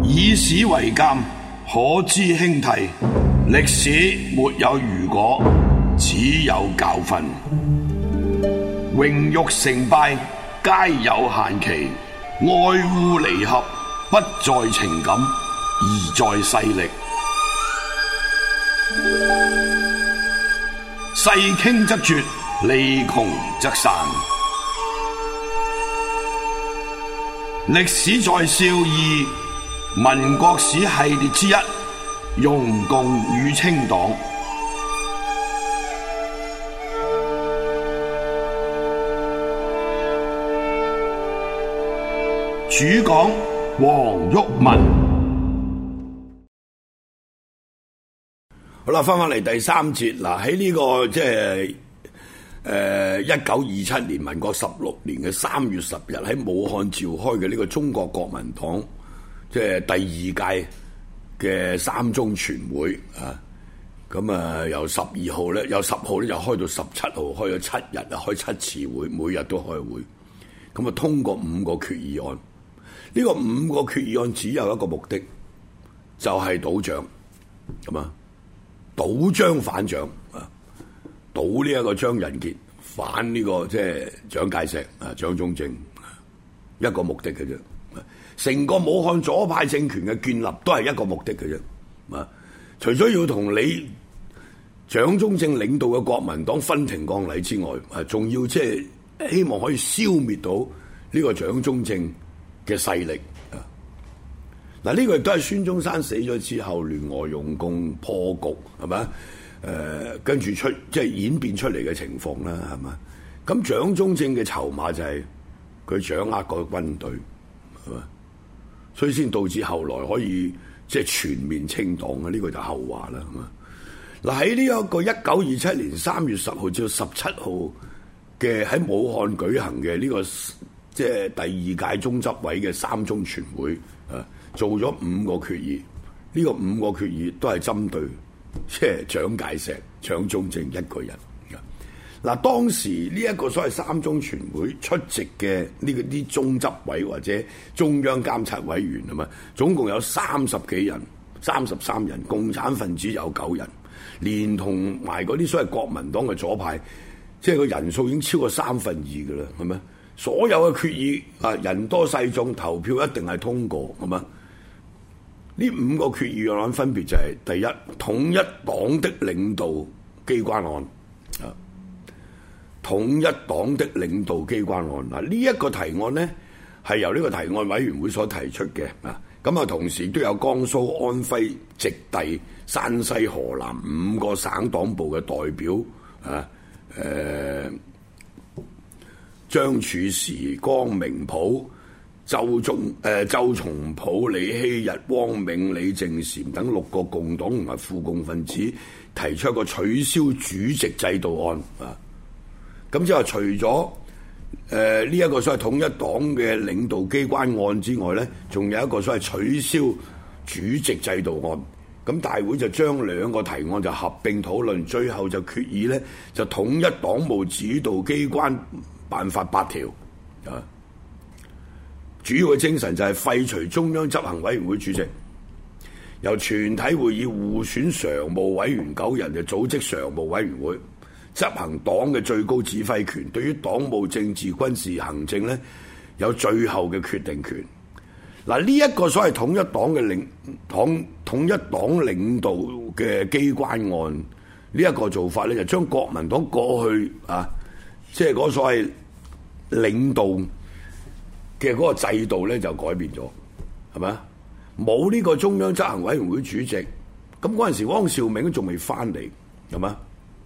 以史為鑑，可知興替。歷史沒有如果，只有教訓。榮辱成敗皆有限期，愛惡離合不在情感，而在勢力。勢傾則絕，利窮則散。歷史在笑貳，民國史系列之一，容共與清黨。主講黃毓民。好啦，翻嚟第三節嗱，喺呢個即係1927年民國16年嘅3月10日喺武漢召開嘅呢個中國國民黨即係第二屆嘅三中全會啊，咁啊由12號咧，由10號咧就開到17號，開咗7日啊，開7次會，每日都開會，咁啊通過5個決議案。呢個5個決議案只有一個目的，就係倒蔣，咁啊，倒蔣反蔣啊，倒呢一個張人傑，反呢個即係蔣介石啊，蔣中正，一個目的嘅啫。成個武漢左派政權嘅建立都係一個目的嘅啫。啊，除咗要同你蔣中正領導嘅國民黨分庭抗禮之外，啊，仲要即係希望可以消滅到呢個蔣中正嘅勢力啊！嗱，呢個亦都係孫中山死咗之後，聯俄容共破局係咪？跟住即係演變出嚟嘅情況啦，係嘛？咁蔣中正嘅籌碼就係佢掌握個軍隊，係嘛？所以先導致後來可以即係全面清黨嘅，呢個就後話啦，係嘛？嗱，喺呢一個1927年3月10號至17號嘅喺武漢舉行嘅呢個即係第二屆中執委嘅三中全會啊，做咗5個決議，呢個5個決議都係針對即係蔣介石、蔣中正一個人。嗱，當時呢一個所謂三中全會出席嘅呢個啲中執委或者中央監察委員啊嘛，總共有30幾人、33人，共產分子有9人，連同埋嗰啲所謂國民黨嘅左派，即係個人數已經超過3分2㗎啦，係咪？所有嘅決議啊，人多勢眾，投票一定係通過，係嘛？呢5個決議案分別就係、是、第一，統一黨的領導機關案啊，統一黨的領導機關案嗱，呢一個提案呢，係由呢個提案委員會所提出嘅啊，咁啊同時都有江蘇、安徽、直隸、山西、河南5個省黨部嘅代表啊，張柱時、江明普、周松甫、李希日、汪銘、李正禪等6個共黨同埋附共分子提出一個取消主席制度案啊！咁即係除咗呢一個所謂統一黨嘅領導機關案之外呢，仲有一個所謂取消主席制度案。咁大會就將2個提案就合併討論，最後就決議呢，就統一黨務指導機關辦法8條啊，主要嘅精神就係廢除中央執行委員會主席，由全體會議互選常務委員9人就組織常務委員會，執行黨嘅最高指揮權，對於黨務、政治、軍事、行政呢，有最後嘅決定權。嗱，呢一個所謂統一黨嘅統一黨領導嘅機關案，呢一個做法呢，就將國民黨過去啊，即係嗰所謂領導嘅嗰個制度咧就改變咗，係咪啊？冇呢個中央執行委員會主席，咁嗰陣時汪兆銘都仲未翻嚟，係咪？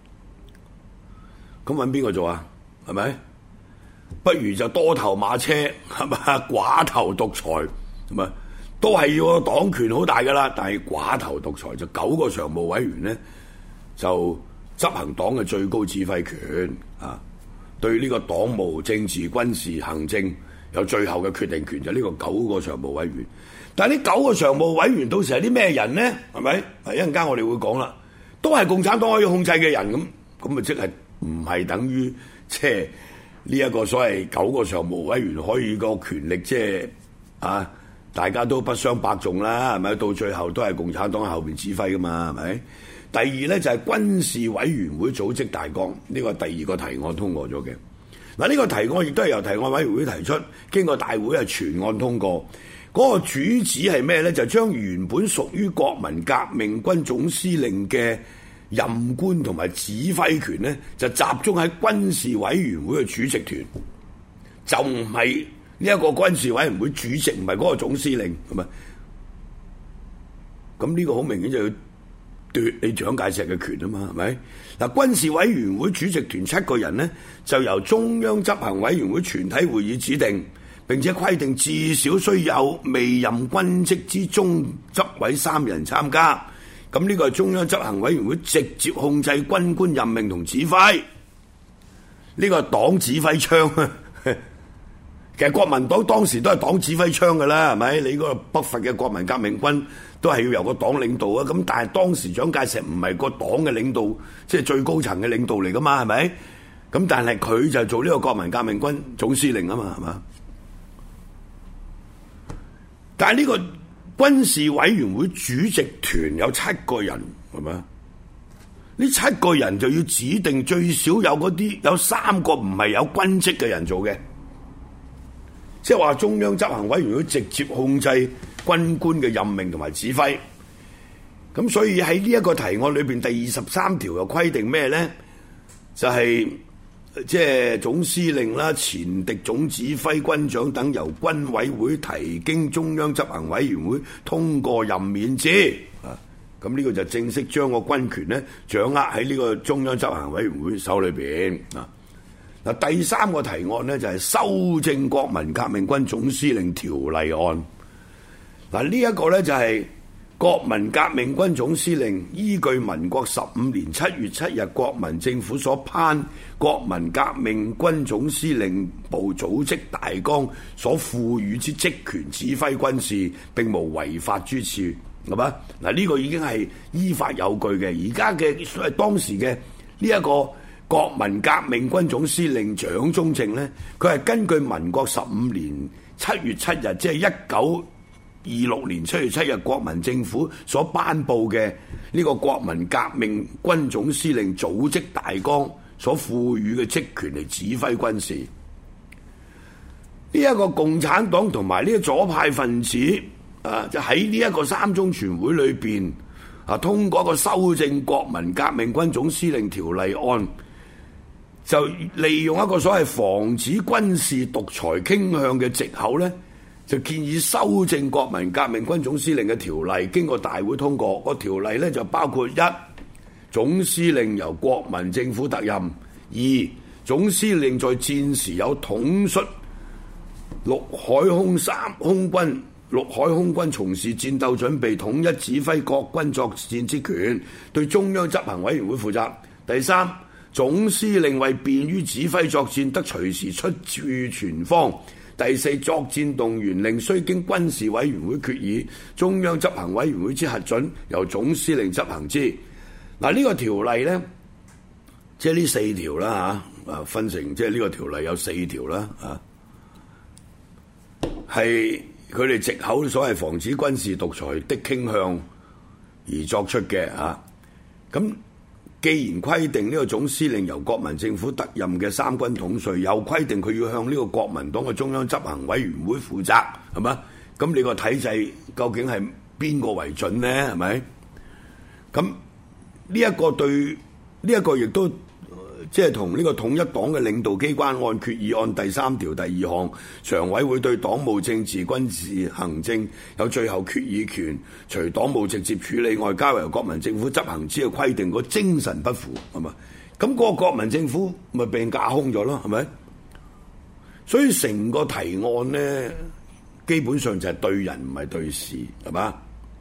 咁揾邊個做啊？係咪？不如就多頭馬車，係咪？寡頭獨裁，係咪？都係要個黨權好大噶啦，但係寡頭獨裁就9個常務委員咧，就執行黨嘅最高指揮權啊！對呢個黨務、政治、軍事、行政有最後嘅決定權，就呢個9個常務委員。但係呢9個常務委員到時係啲咩人呢？係咪？一陣間我哋會講啦，都係共產黨可以控制嘅人咁咪即係唔係等於即係呢一個所謂9個常務委員可以個權力即係啊大家都不相伯仲啦，係咪？到最後都係共產黨喺後邊指揮噶嘛，係咪？第二咧就係軍事委員會組織大綱，呢個第二個提案通過咗嘅。嗱，呢個提案亦都係由提案委員會提出，經過大會係全案通過。嗰個主旨係咩咧？就將原本屬於國民革命軍總司令嘅任官同埋指揮權咧，就集中喺軍事委員會嘅主席團，就唔係呢一個軍事委員會主席，唔係嗰個總司令，係咪？咁呢個好明顯就要奪你蔣介石嘅權啊嘛，係咪？嗱，軍事委員會主席團7個人呢，就由中央執行委員會全體會議指定，並且規定至少須有未任軍職之中執委3人參加。咁呢個係中央執行委員會直接控制軍官任命同指揮，呢個係黨指揮槍啊！其實國民黨當時都係黨指揮槍㗎啦，係咪？你嗰個北伐嘅國民革命軍都係要由個黨領導啊！咁但係當時蔣介石唔係個黨嘅領導，即係最高層嘅領導嚟㗎嘛，係咪？咁但係佢就做呢個國民革命軍總司令啊嘛，係嘛？但係呢個軍事委員會主席團有7個人，係咪？呢7個人就要指定最少有3個唔係有軍職嘅人做嘅。即係話中央執行委員會直接控制軍官嘅任命同埋指揮，咁所以喺呢一個提案裏邊第23條又規定咩呢？就係即係總司令啦、前敵總指揮、軍長等由軍委會提經中央執行委員會通過任免之啊。咁呢個就正式將個軍權呢掌握喺呢個中央執行委員會手裏邊啊。嗱，第3個提案呢，就係修正國民革命軍總司令條例案。嗱，呢一個呢，就係國民革命軍總司令依據民國15年7月7日國民政府所頒國民革命軍總司令部組織大綱所賦予之職權指揮軍事，並無違法之處，係嘛？嗱，呢個已經係依法有據嘅。而家嘅所謂當時嘅呢一個國民革命軍總司令蔣中正呢，佢係根據民國15年7月7日，即係1926年7月7日國民政府所頒布嘅呢個國民革命軍總司令組織大綱所賦予嘅職權嚟指揮軍事。呢一個共產黨同埋呢個左派分子啊，就喺呢一個3中全會裏邊啊，通過一個修正國民革命軍總司令條例案，就利用一個所謂防止軍事獨裁傾向嘅藉口呢，就建議修正國民革命軍總司令嘅條例，經過大會通過。個條例呢，就包括1，總司令由國民政府特任；2，總司令在戰時有統率陸海空軍從事戰鬥準備，統一指揮各軍作戰之權，對中央執行委員會負責。第3，總司令為便於指揮作戰，得隨時出駐全方。第4，作戰動員令須經軍事委員會決議，中央執行委員會之核准，由總司令執行之。嗱，呢個條例呢，即係呢4條啦嚇，分成即係呢個條例有4條啦嚇，係佢哋藉口所謂防止軍事獨裁的傾向而作出嘅嚇。咁既然規定呢個總司令由國民政府特任嘅3軍統帥，又規定佢要向呢個國民黨嘅中央執行委員會負責，係嘛？咁你個體制究竟係邊個為準呢？係咪？咁呢一個對呢一個亦都即係同呢個統一黨嘅領導機關按決議案第3條第2項，常委會對黨務政治軍事行政有最後決議權，除黨務直接處理外，交由國民政府執行之嘅規定，個精神不符，係嘛？咁嗰個國民政府咪被架空咗咯，係咪？所以成個提案呢，基本上就係對人唔係對事，係嘛？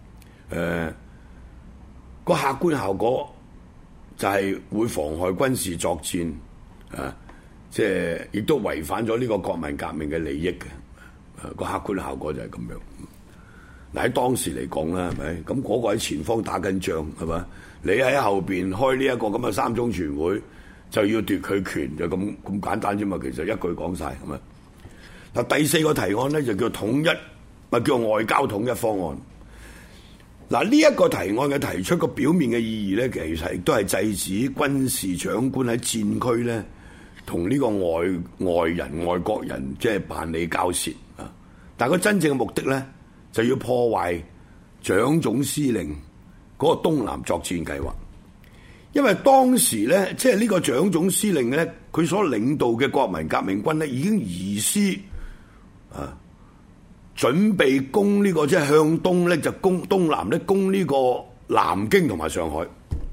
個客觀效果就係會妨害軍事作戰，即係亦都違反咗呢個國民革命嘅利益嘅，個客觀效果就係咁樣。嗱，喺當時嚟講啦，係咪？咁嗰個喺前方打緊仗，係嘛？你喺後邊開呢一個咁嘅3中全會，就要奪佢權，就咁簡單啫嘛。其實一句講晒，係咪？嗱，第4個提案咧就叫統一咪叫外交統一方案。嗱，呢一個提案嘅提出個表面嘅意義咧，其實亦都係制止軍事長官喺戰區咧同呢個外人、外國人即係辦理交涉啊。但係佢真正嘅目的咧，就要破壞蔣總司令嗰個東南作戰計劃。因為當時咧，即係呢個蔣總司令咧，佢所領導嘅國民革命軍咧，已經移師啊，準備攻呢個即係向東咧，就攻東南咧，攻呢個南京同埋上海。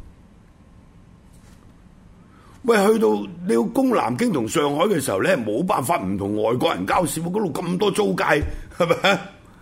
喂，去到你要攻南京同上海嘅時候咧，冇辦法唔同外國人交涉，嗰度咁多租界，係咪？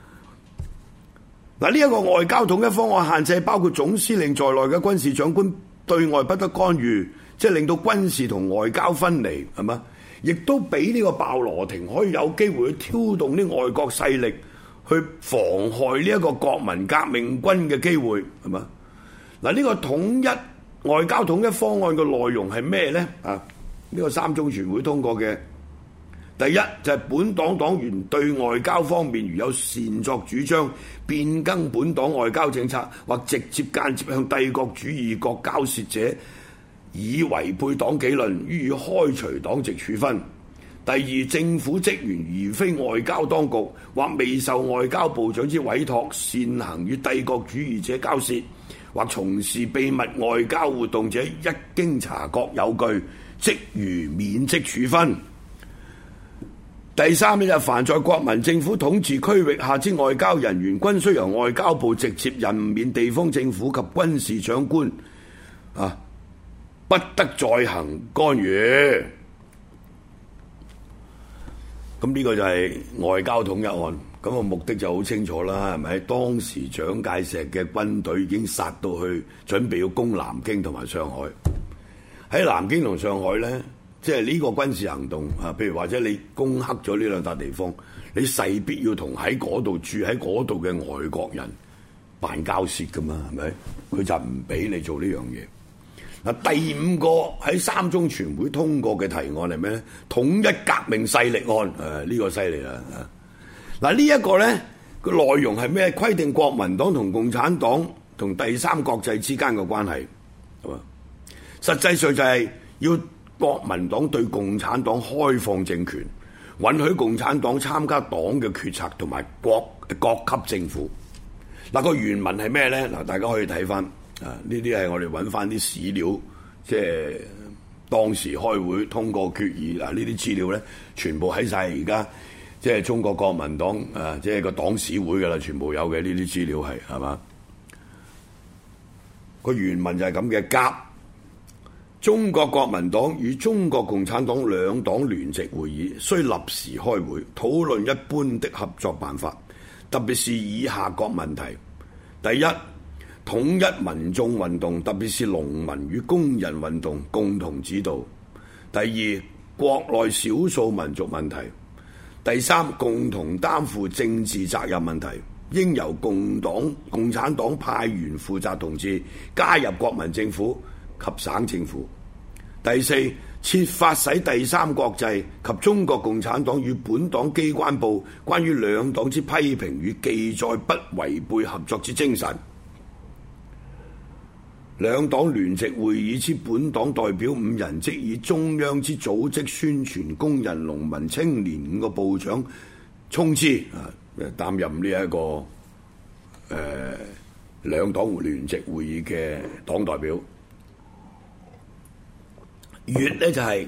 嗱，呢一個外交統一方案限制包括總司令在內嘅軍事長官對外不得干預，即係令到軍事同外交分離，係嘛？亦都俾呢個鮑羅廷可以有機會去挑動啲外國勢力去妨害呢一個國民革命軍嘅機會，係嘛？嗱，呢個統一外交統一方案嘅內容係咩呢？啊，呢個三中全會通過嘅，第一就係本黨黨員對外交方面如有擅作主張，變更本黨外交政策，或直接間接向帝國主義國交涉者，以違背黨紀律，予以開除黨籍處分。第二，政府職員如非外交當局或未受外交部長之委託，擅行與帝國主義者交涉，或從事秘密外交活動者，一經察覺有據，即如免職處分。第三呢，就凡在國民政府統治區域下之外交人員，均須由外交部直接任免地方政府及軍事長官，啊，不得再行干預。咁呢個就係外交統一案，咁個目的就好清楚啦，係咪？當時蔣介石嘅軍隊已經殺到去，準備要攻南京同埋上海。喺南京同上海呢，即係呢個軍事行動啊，譬如或者你攻克咗呢兩笪地方，你勢必要同喺嗰度住喺嗰度嘅外國人辦交涉噶嘛，係咪？佢就唔俾你做呢樣嘢。嗱，第五個喺三中全會通過嘅提案係咩咧？統一革命勢力案，呢個犀利啦！嗱，呢一個咧個內容係咩？規定國民黨同共產黨同第三國際之間嘅關係，係嘛？實際上就係要國民黨對共產黨開放政權，允許共產黨參加黨嘅決策同埋各級政府。嗱，個原文係咩咧？嗱，大家可以睇翻。啊！呢啲係我哋揾翻啲史料，即係當時開會通過決議。嗱，呢啲資料咧，全部喺晒而家即係中國國民黨啊，即係個黨史會㗎啦，全部有嘅呢啲資料係嘛？個原文就係咁嘅。甲，中國國民黨與中國共產黨兩黨聯席會議，須立時開會，討論一般的合作辦法，特別是以下各問題：第一，統一民眾運動，特別是農民與工人運動，共同指導。第二，國內少數民族問題。第三，共同擔負政治責任問題，應由共產黨派員負責同志加入國民政府及省政府。第四，設法使第三國際及中國共產黨與本黨機關部關於兩黨之批評與記載不違背合作之精神。兩黨聯席會議之本黨代表5人，即以中央之組織宣傳工人、農民、青年5個部長充之擔任呢一個兩黨聯席會議嘅黨代表。乙呢就係、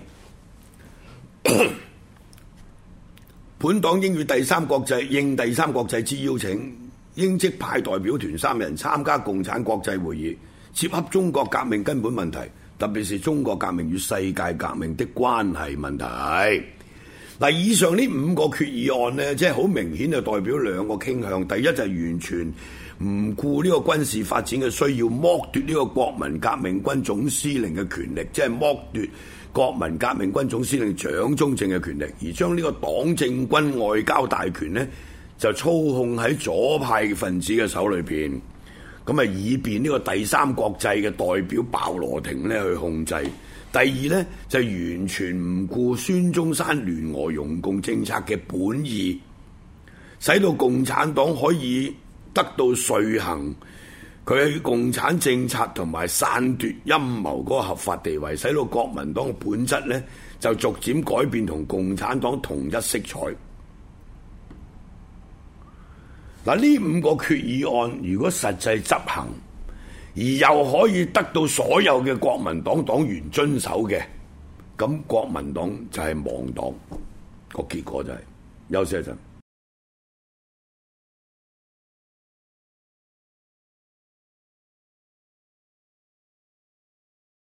本黨應第三國際之邀請，應即派代表團3人參加共產國際會議，涉及中國革命根本問題，特別是中國革命與世界革命的關係問題。嗱，以上呢5個決議案呢，即係好明顯就代表兩個傾向。第一就係完全唔顧呢個軍事發展嘅需要，剝奪呢個國民革命軍總司令嘅權力，即係剝奪國民革命軍總司令蔣中正嘅權力，而將呢個黨政軍外交大權呢，就操控喺左派分子嘅手裏邊。咁啊，以便呢個第三國際嘅代表鮑羅廷咧去控制。第二呢，就完全唔顧孫中山聯俄容共政策嘅本意， 使到共產黨可以得到遂行佢喺共產政策同埋篡奪陰謀嗰個合法地位，使到國民黨嘅本質呢就逐漸改變同共產黨同一色彩。嗱，呢5個決議案如果實際執行，而又可以得到所有嘅國民黨黨員遵守嘅，咁國民黨就係亡黨，個結果就係休息一陣。